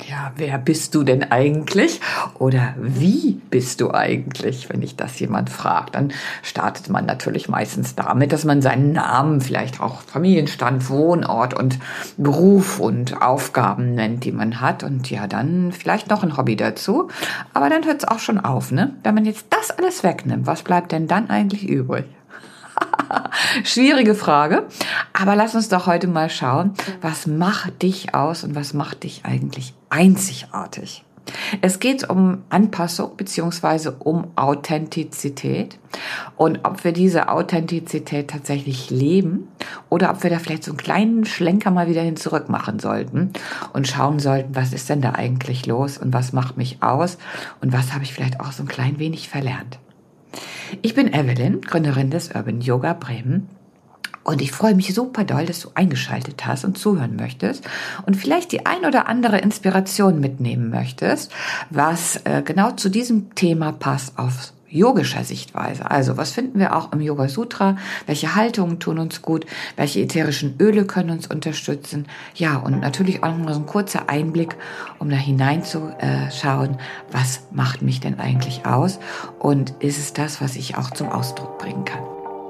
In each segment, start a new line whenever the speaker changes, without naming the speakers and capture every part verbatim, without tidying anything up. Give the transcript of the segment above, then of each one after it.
Ja, wer bist du denn eigentlich? Oder wie bist du eigentlich, wenn dich das jemand fragt? Dann startet man natürlich meistens damit, dass man seinen Namen, vielleicht auch Familienstand, Wohnort und Beruf und Aufgaben nennt, die man hat. Und ja, dann vielleicht noch ein Hobby dazu. Aber dann hört es auch schon auf, ne? Wenn man jetzt das alles wegnimmt, was bleibt denn dann eigentlich übrig? Schwierige Frage, aber lass uns doch heute mal schauen, was macht dich aus und was macht dich eigentlich einzigartig? Es geht um Anpassung beziehungsweise um Authentizität und ob wir diese Authentizität tatsächlich leben oder ob wir da vielleicht so einen kleinen Schlenker mal wieder hin zurück machen sollten und schauen sollten, was ist denn da eigentlich los und was macht mich aus und was habe ich vielleicht auch so ein klein wenig verlernt. Ich bin Evelyn, Gründerin des Urban Yoga Bremen. Und ich freue mich super doll, dass du eingeschaltet hast und zuhören möchtest und vielleicht die ein oder andere Inspiration mitnehmen möchtest, was äh, genau zu diesem Thema passt aus yogischer Sichtweise. Also, was finden wir auch im Yoga Sutra? Welche Haltungen tun uns gut? Welche ätherischen Öle können uns unterstützen? Ja, und natürlich auch noch so ein kurzer Einblick, um da hineinzuschauen, was macht mich denn eigentlich aus? Und ist es das, was ich auch zum Ausdruck bringen kann?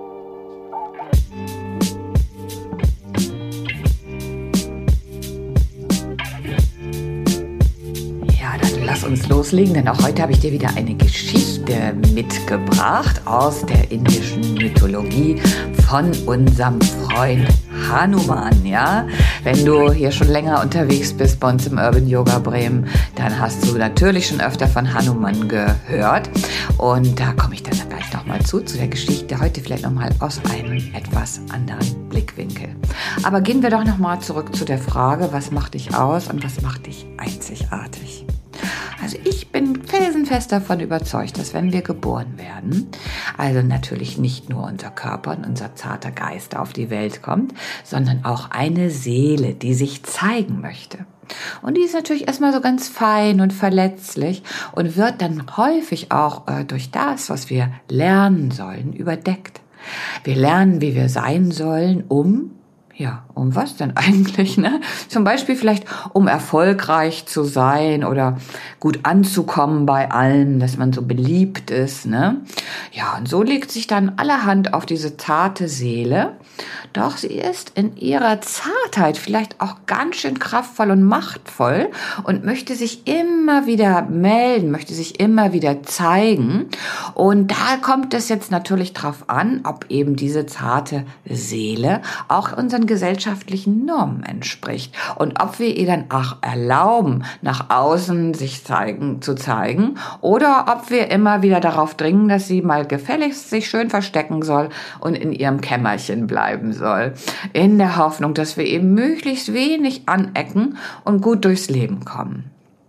Lass uns loslegen, denn auch heute habe ich dir wieder eine Geschichte mitgebracht aus der indischen Mythologie von unserem Freund Hanuman, ja? Wenn du hier schon länger unterwegs bist bei uns im Urban Yoga Bremen, dann hast du natürlich schon öfter von Hanuman gehört und da komme ich dann gleich nochmal zu, zu der Geschichte, heute vielleicht nochmal aus einem etwas anderen Blickwinkel. Aber gehen wir doch nochmal zurück zu der Frage, was macht dich aus und was macht dich einzigartig? Also ich bin felsenfest davon überzeugt, dass wenn wir geboren werden, also natürlich nicht nur unser Körper und unser zarter Geist auf die Welt kommt, sondern auch eine Seele, die sich zeigen möchte. Und die ist natürlich erstmal so ganz fein und verletzlich und wird dann häufig auch äh, durch das, was wir lernen sollen, überdeckt. Wir lernen, wie wir sein sollen, um Ja, um was denn eigentlich, ne? Zum Beispiel vielleicht, um erfolgreich zu sein oder gut anzukommen bei allen, dass man so beliebt ist, ne? Ja, und so legt sich dann allerhand auf diese zarte Seele. Doch sie ist in ihrer Zartheit vielleicht auch ganz schön kraftvoll und machtvoll und möchte sich immer wieder melden, möchte sich immer wieder zeigen. Und da kommt es jetzt natürlich drauf an, ob eben diese zarte Seele auch unseren gesellschaftlichen Normen entspricht und ob wir ihr dann auch erlauben, nach außen sich zeigen, zu zeigen oder ob wir immer wieder darauf dringen, dass sie mal gefälligst sich schön verstecken soll und in ihrem Kämmerchen bleiben soll, in der Hoffnung, dass wir eben möglichst wenig anecken und gut durchs Leben kommen.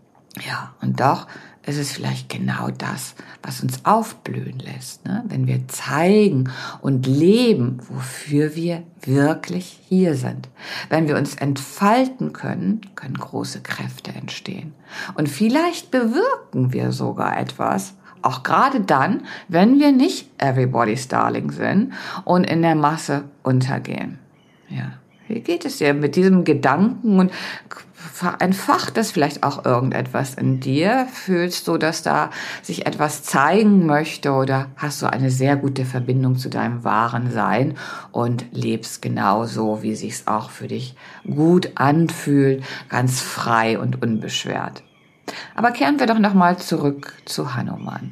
Ja, und doch ist es vielleicht genau das, was uns aufblühen lässt, ne? Wenn wir zeigen und leben, wofür wir wirklich hier sind. Wenn wir uns entfalten können, können große Kräfte entstehen. Und vielleicht bewirken wir sogar etwas, auch gerade dann, wenn wir nicht everybody's darling sind und in der Masse untergehen. Ja. Wie geht es dir mit diesem Gedanken und entfacht das vielleicht auch irgendetwas in dir? Fühlst du, dass da sich etwas zeigen möchte oder hast du eine sehr gute Verbindung zu deinem wahren Sein und lebst genauso, wie sich's auch für dich gut anfühlt, ganz frei und unbeschwert? Aber kehren wir doch nochmal zurück zu Hanuman.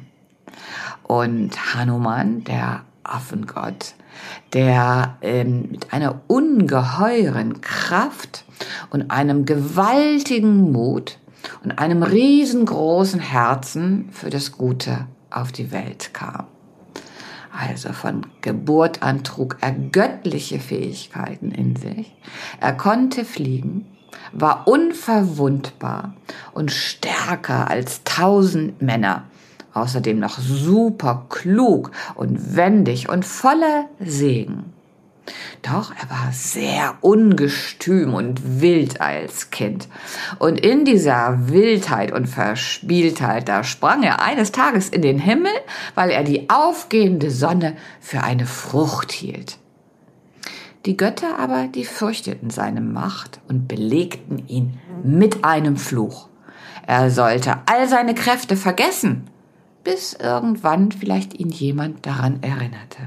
Und Hanuman, der Affengott, der ähm, mit einer ungeheuren Kraft und einem gewaltigen Mut und einem riesengroßen Herzen für das Gute auf die Welt kam. Also von Geburt an trug er göttliche Fähigkeiten in sich. Er konnte fliegen, war unverwundbar und stärker als tausend Männer. Außerdem noch super klug und wendig und voller Segen. Doch er war sehr ungestüm und wild als Kind. Und in dieser Wildheit und Verspieltheit, da sprang er eines Tages in den Himmel, weil er die aufgehende Sonne für eine Frucht hielt. Die Götter aber, die fürchteten seine Macht und belegten ihn mit einem Fluch. Er sollte all seine Kräfte vergessen, bis irgendwann vielleicht ihn jemand daran erinnerte.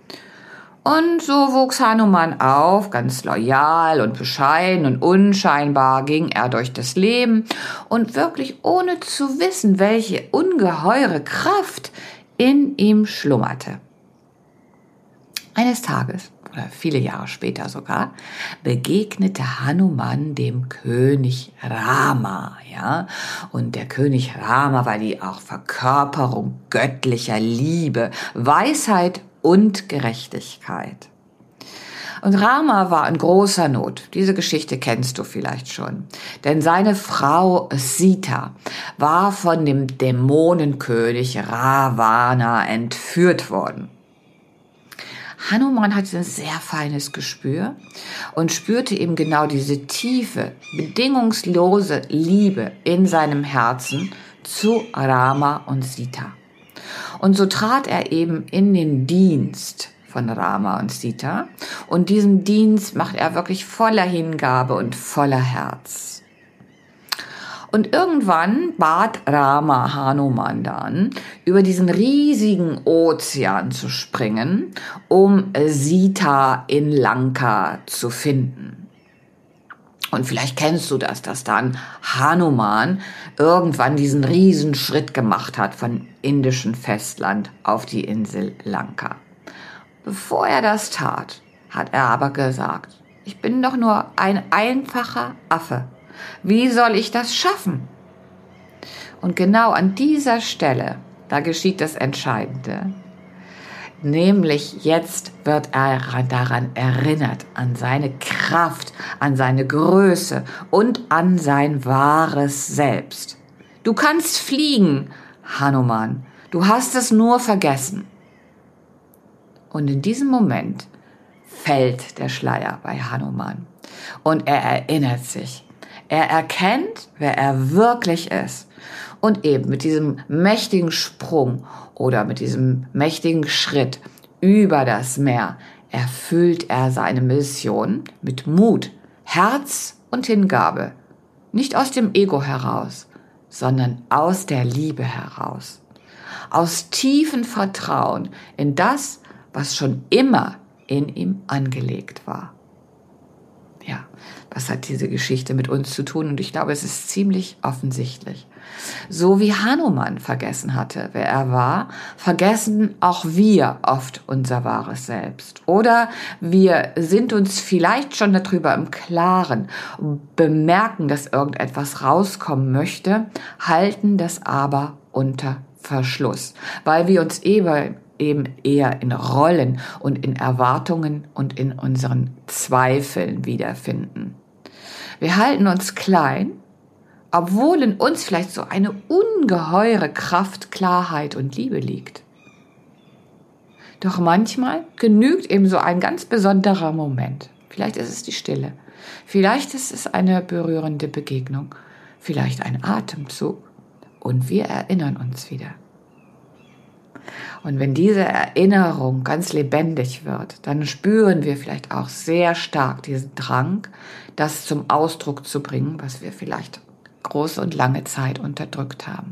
Und so wuchs Hanuman auf, ganz loyal und bescheiden und unscheinbar ging er durch das Leben und wirklich ohne zu wissen, welche ungeheure Kraft in ihm schlummerte. Eines Tages, oder viele Jahre später sogar, begegnete Hanuman dem König Rama, ja. Und der König Rama war die auch Verkörperung göttlicher Liebe, Weisheit und Gerechtigkeit. Und Rama war in großer Not. Diese Geschichte kennst du vielleicht schon. Denn seine Frau Sita war von dem Dämonenkönig Ravana entführt worden. Hanuman hatte ein sehr feines Gespür und spürte eben genau diese tiefe, bedingungslose Liebe in seinem Herzen zu Rama und Sita. Und so trat er eben in den Dienst von Rama und Sita. Und diesen Dienst macht er wirklich voller Hingabe und voller Herz. Und irgendwann bat Rama Hanuman dann, über diesen riesigen Ozean zu springen, um Sita in Lanka zu finden. Und vielleicht kennst du das, dass dann Hanuman irgendwann diesen Riesenschritt gemacht hat von indischem Festland auf die Insel Lanka. Bevor er das tat, hat er aber gesagt, ich bin doch nur ein einfacher Affe. Wie soll ich das schaffen? Und genau an dieser Stelle, da geschieht das Entscheidende. Nämlich jetzt wird er daran erinnert, an seine Kraft, an seine Größe und an sein wahres Selbst. Du kannst fliegen, Hanuman, du hast es nur vergessen. Und in diesem Moment fällt der Schleier bei Hanuman und er erinnert sich. Er erkennt, wer er wirklich ist. Und eben mit diesem mächtigen Sprung oder mit diesem mächtigen Schritt über das Meer erfüllt er seine Mission mit Mut, Herz und Hingabe. Nicht aus dem Ego heraus, sondern aus der Liebe heraus. Aus tiefem Vertrauen in das, was schon immer in ihm angelegt war. Ja, was hat diese Geschichte mit uns zu tun? Und ich glaube, es ist ziemlich offensichtlich. So wie Hanuman vergessen hatte, wer er war, vergessen auch wir oft unser wahres Selbst. Oder wir sind uns vielleicht schon darüber im Klaren, bemerken, dass irgendetwas rauskommen möchte, halten das aber unter Verschluss, weil wir uns eben eben eher in Rollen und in Erwartungen und in unseren Zweifeln wiederfinden. Wir halten uns klein, obwohl in uns vielleicht so eine ungeheure Kraft, Klarheit und Liebe liegt. Doch manchmal genügt eben so ein ganz besonderer Moment. Vielleicht ist es die Stille, vielleicht ist es eine berührende Begegnung, vielleicht ein Atemzug und wir erinnern uns wieder. Und wenn diese Erinnerung ganz lebendig wird, dann spüren wir vielleicht auch sehr stark diesen Drang, das zum Ausdruck zu bringen, was wir vielleicht große und lange Zeit unterdrückt haben.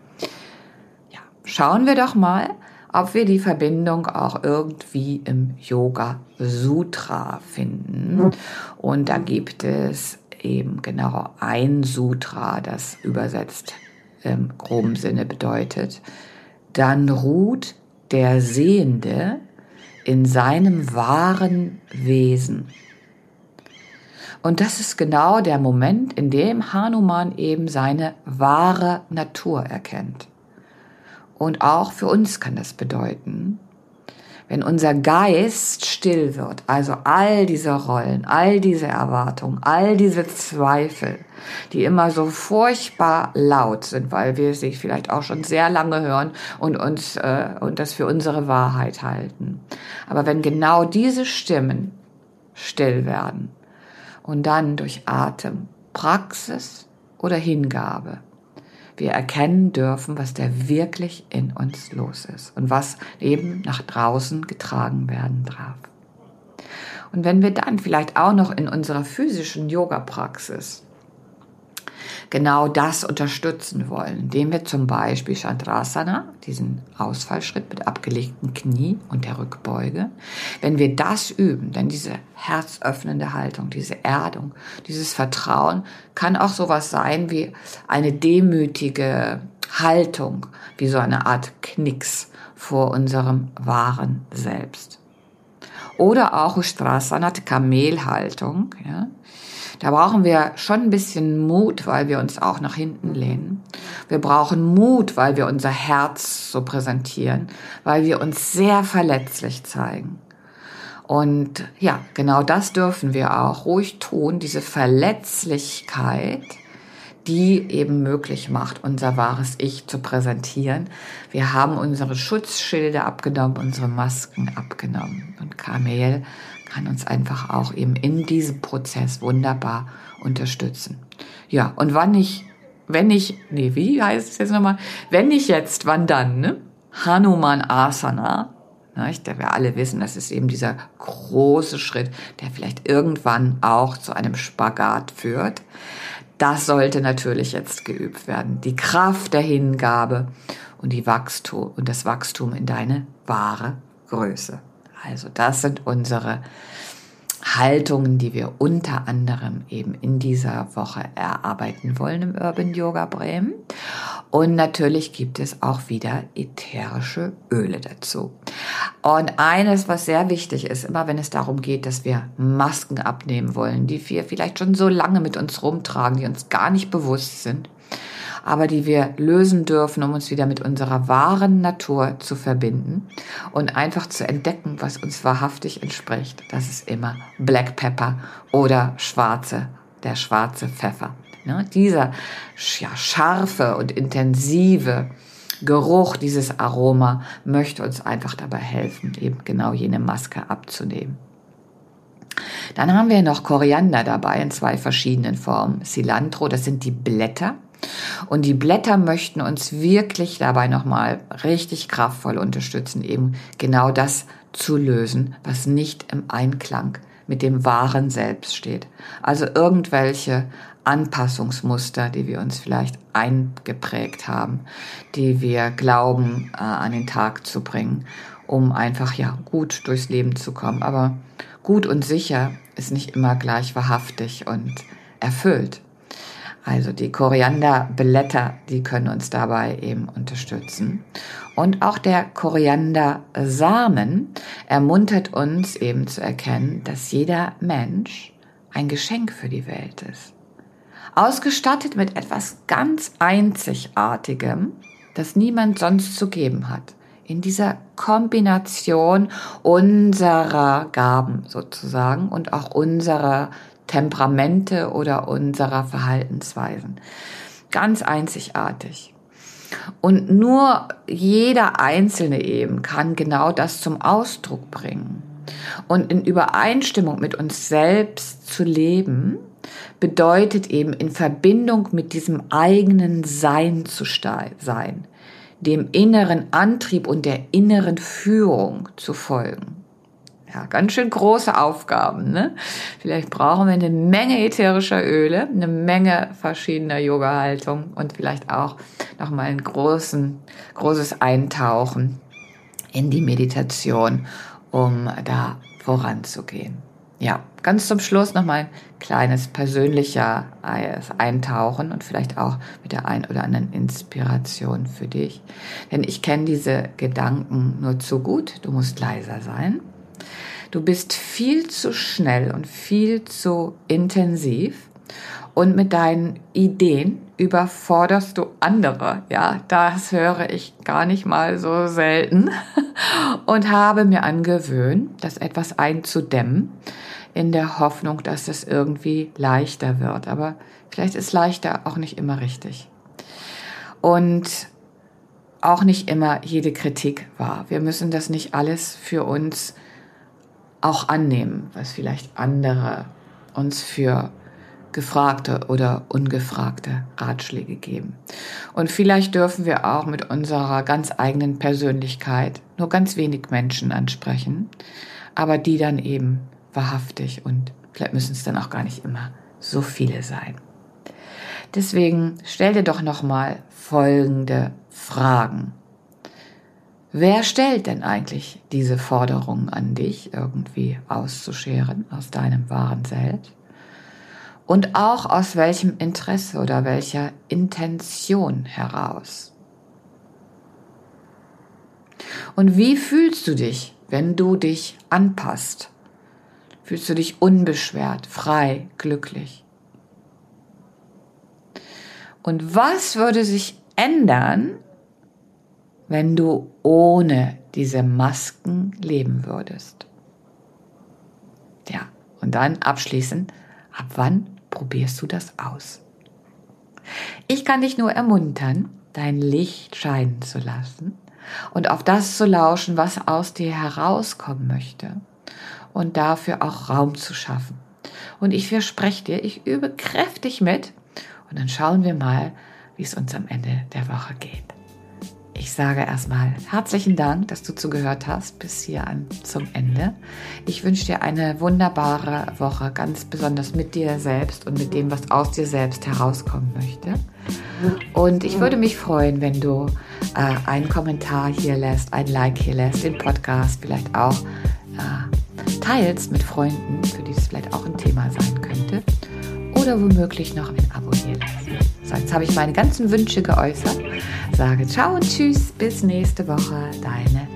Ja, schauen wir doch mal, ob wir die Verbindung auch irgendwie im Yoga Sutra finden. Und da gibt es eben genau ein Sutra, das übersetzt im groben Sinne bedeutet: Dann ruht der Sehende in seinem wahren Wesen. Und das ist genau der Moment, in dem Hanuman eben seine wahre Natur erkennt. Und auch für uns kann das bedeuten, wenn unser Geist still wird, also all diese Rollen, all diese Erwartungen, all diese Zweifel, die immer so furchtbar laut sind, weil wir sie vielleicht auch schon sehr lange hören und uns äh, und das für unsere Wahrheit halten. Aber wenn genau diese Stimmen still werden und dann durch Atem, Praxis oder Hingabe wir erkennen dürfen, was da wirklich in uns los ist und was eben nach draußen getragen werden darf. Und wenn wir dann vielleicht auch noch in unserer physischen Yoga-Praxis genau das unterstützen wollen, indem wir zum Beispiel Chandrasana, diesen Ausfallschritt mit abgelegten Knie und der Rückbeuge, wenn wir das üben, denn diese herzöffnende Haltung, diese Erdung, dieses Vertrauen kann auch sowas sein wie eine demütige Haltung, wie so eine Art Knicks vor unserem wahren Selbst. Oder auch Ustrasana, Kamelhaltung. Ja. Da brauchen wir schon ein bisschen Mut, weil wir uns auch nach hinten lehnen. Wir brauchen Mut, weil wir unser Herz so präsentieren, weil wir uns sehr verletzlich zeigen. Und ja, genau das dürfen wir auch ruhig tun, diese Verletzlichkeit, die eben möglich macht, unser wahres Ich zu präsentieren. Wir haben unsere Schutzschilde abgenommen, unsere Masken abgenommen. Und Kamel kann uns einfach auch eben in diesem Prozess wunderbar unterstützen. Ja, und wann ich, wenn ich, nee, wie heißt es jetzt nochmal? Wenn nicht jetzt, wann dann, ne? Hanuman Asana. Der wir alle wissen, das ist eben dieser große Schritt, der vielleicht irgendwann auch zu einem Spagat führt. Das sollte natürlich jetzt geübt werden. Die Kraft der Hingabe und, die Wachstum, und das Wachstum in deine wahre Größe. Also das sind unsere Haltungen, die wir unter anderem eben in dieser Woche erarbeiten wollen im Urban Yoga Bremen. Und natürlich gibt es auch wieder ätherische Öle dazu. Und eines, was sehr wichtig ist, immer wenn es darum geht, dass wir Masken abnehmen wollen, die wir vielleicht schon so lange mit uns rumtragen, die uns gar nicht bewusst sind, aber die wir lösen dürfen, um uns wieder mit unserer wahren Natur zu verbinden und einfach zu entdecken, was uns wahrhaftig entspricht. Das ist immer Black Pepper oder schwarze, der schwarze Pfeffer. Ne? Dieser ja, scharfe und intensive Geruch, dieses Aroma möchte uns einfach dabei helfen, eben genau jene Maske abzunehmen. Dann haben wir noch Koriander dabei in zwei verschiedenen Formen. Cilantro, das sind die Blätter. Und die Blätter möchten uns wirklich dabei nochmal richtig kraftvoll unterstützen, eben genau das zu lösen, was nicht im Einklang mit dem wahren Selbst steht. Also irgendwelche Anpassungsmuster, die wir uns vielleicht eingeprägt haben, die wir glauben, äh, an den Tag zu bringen, um einfach ja gut durchs Leben zu kommen. Aber gut und sicher ist nicht immer gleich wahrhaftig und erfüllt. Also die Korianderblätter, die können uns dabei eben unterstützen. Und auch der Koriandersamen ermuntert uns eben zu erkennen, dass jeder Mensch ein Geschenk für die Welt ist. Ausgestattet mit etwas ganz Einzigartigem, das niemand sonst zu geben hat. In dieser Kombination unserer Gaben sozusagen und auch unserer Temperamente oder unserer Verhaltensweisen. Ganz einzigartig. Und nur jeder Einzelne eben kann genau das zum Ausdruck bringen. Und in Übereinstimmung mit uns selbst zu leben, bedeutet eben in Verbindung mit diesem eigenen Sein zu sein, dem inneren Antrieb und der inneren Führung zu folgen. Ja, ganz schön große Aufgaben, ne? Vielleicht brauchen wir eine Menge ätherischer Öle, eine Menge verschiedener Yoga-Haltungen und vielleicht auch nochmal ein großen, großes Eintauchen in die Meditation, um da voranzugehen. Ja, ganz zum Schluss nochmal ein kleines persönlicher Eintauchen und vielleicht auch mit der ein oder anderen Inspiration für dich. Denn ich kenne diese Gedanken nur zu gut. Du musst leiser sein. Du bist viel zu schnell und viel zu intensiv und mit deinen Ideen überforderst du andere. Ja, das höre ich gar nicht mal so selten und habe mir angewöhnt, das etwas einzudämmen in der Hoffnung, dass es irgendwie leichter wird. Aber vielleicht ist leichter auch nicht immer richtig. Und auch nicht immer jede Kritik wahr. Wir müssen das nicht alles für uns auch annehmen, was vielleicht andere uns für gefragte oder ungefragte Ratschläge geben. Und vielleicht dürfen wir auch mit unserer ganz eigenen Persönlichkeit nur ganz wenig Menschen ansprechen, aber die dann eben wahrhaftig und vielleicht müssen es dann auch gar nicht immer so viele sein. Deswegen stell dir doch nochmal folgende Fragen. Wer stellt denn eigentlich diese Forderung an dich, irgendwie auszuscheren aus deinem wahren Selbst? Und auch aus welchem Interesse oder welcher Intention heraus? Und wie fühlst du dich, wenn du dich anpasst? Fühlst du dich unbeschwert, frei, glücklich? Und was würde sich ändern, wenn du ohne diese Masken leben würdest? Ja, und dann abschließend, ab wann probierst du das aus? Ich kann dich nur ermuntern, dein Licht scheinen zu lassen und auf das zu lauschen, was aus dir herauskommen möchte und dafür auch Raum zu schaffen. Und ich verspreche dir, ich übe kräftig mit und dann schauen wir mal, wie es uns am Ende der Woche geht. Ich sage erstmal herzlichen Dank, dass du zugehört hast bis hier an zum Ende. Ich wünsche dir eine wunderbare Woche, ganz besonders mit dir selbst und mit dem, was aus dir selbst herauskommen möchte. Und ich würde mich freuen, wenn du äh, einen Kommentar hier lässt, ein Like hier lässt, den Podcast vielleicht auch äh, teilst mit Freunden, für die es vielleicht auch ein Thema sein könnte. Oder womöglich noch ein Abo hier lässt. So, jetzt habe ich meine ganzen Wünsche geäußert. Sage ciao und tschüss, bis nächste Woche, deine